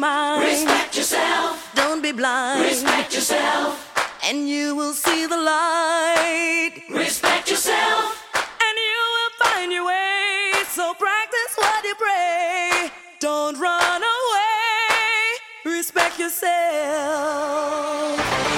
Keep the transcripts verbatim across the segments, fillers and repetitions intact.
mind. Respect yourself. Don't be blind. Respect yourself. And you will see the light. Respect yourself. And you will find your way. So practice what you pray. Don't run away. Respect yourself.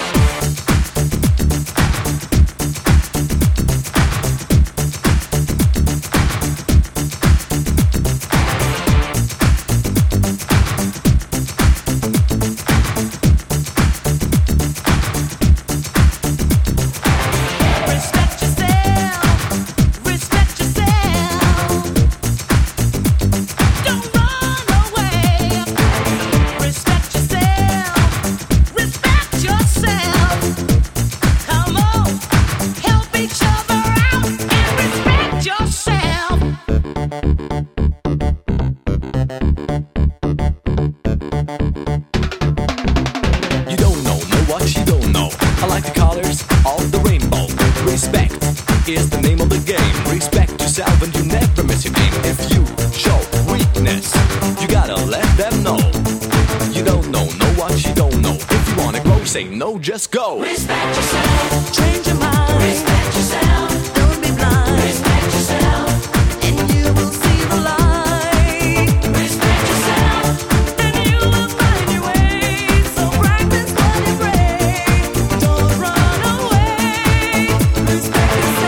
Is the name of the game. Respect yourself and you never miss your game. If you show weakness, you gotta let them know. You don't know, know what you don't know. If you wanna grow, say no, just go. Respect yourself. Change your mind. Respect yourself. Don't be blind. Respect yourself. And you will see the light. Respect yourself. And you will find your way. So practice what you pray. Don't run away. Respect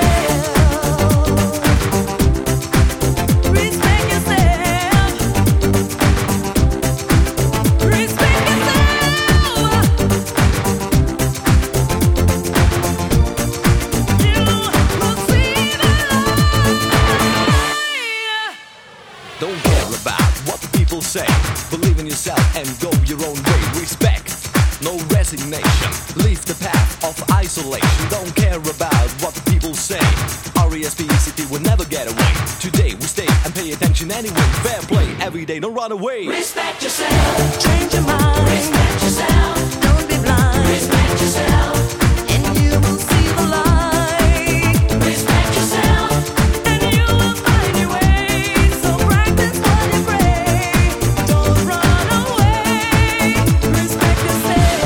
say, believe in yourself and go your own way. Respect, no resignation. Leave the path of isolation. Don't care about what the people say. R E S P E C T will never get away. Today we stay and pay attention anyway. Fair play every day, don't run away. Respect yourself. Change your mind. Respect yourself. Don't be blind. Respect yourself. And you will see the light. Respect yourself. And you will find your way. So practice what you pray. Don't run away. Respect yourself.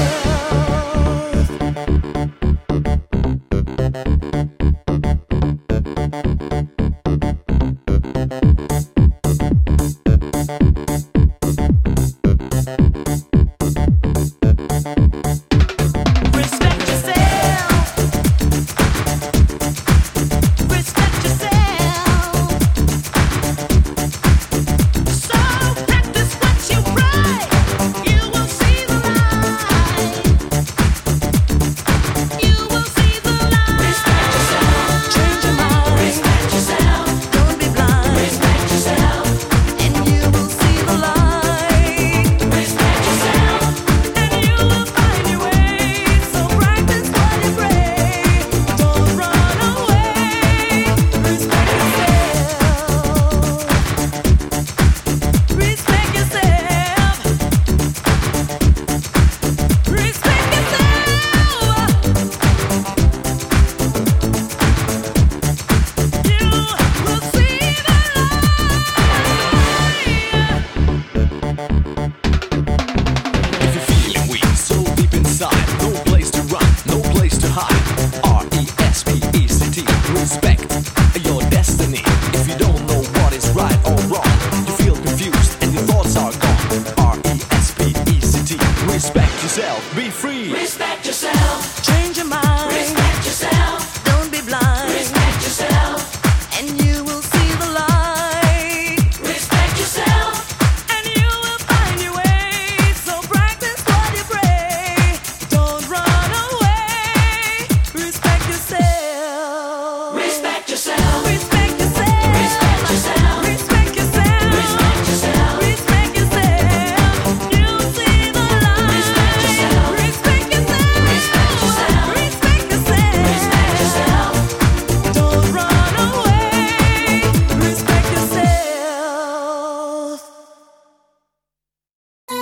Respect